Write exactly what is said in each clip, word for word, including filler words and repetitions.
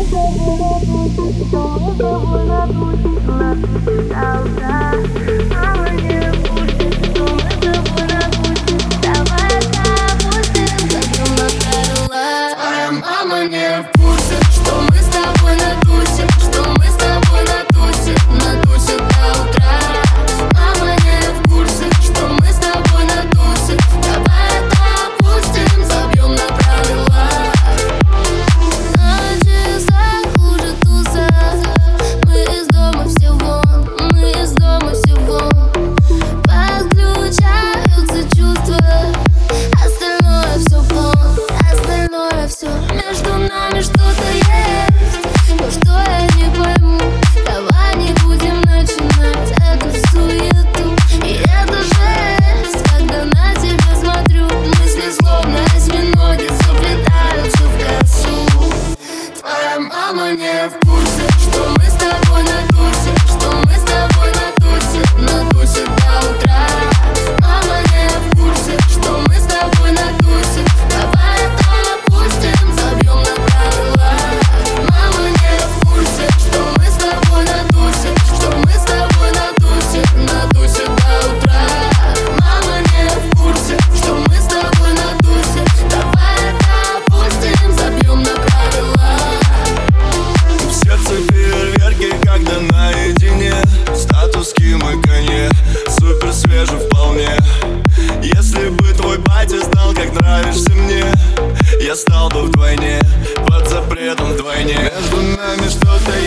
Я стал бы вдвойне, под запретом вдвойне. Между нами что-то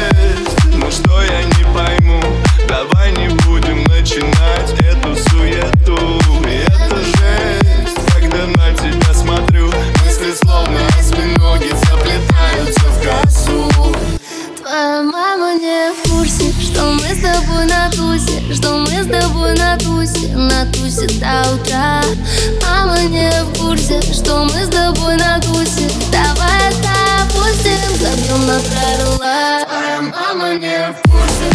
есть, но что я не пойму. Давай не будем начинать эту суету. И это жесть, когда на тебя смотрю. Мысли словно осьминоги заплетаются в косу. Твоя мама не в курсе, что мы с тобой на тусе, что мы с тобой на тусе, на тусе до утра. Мама не в курсе, что мы с тобой на тусе. Давай это опустим, забьем на правила. Твоя мама не в курсе,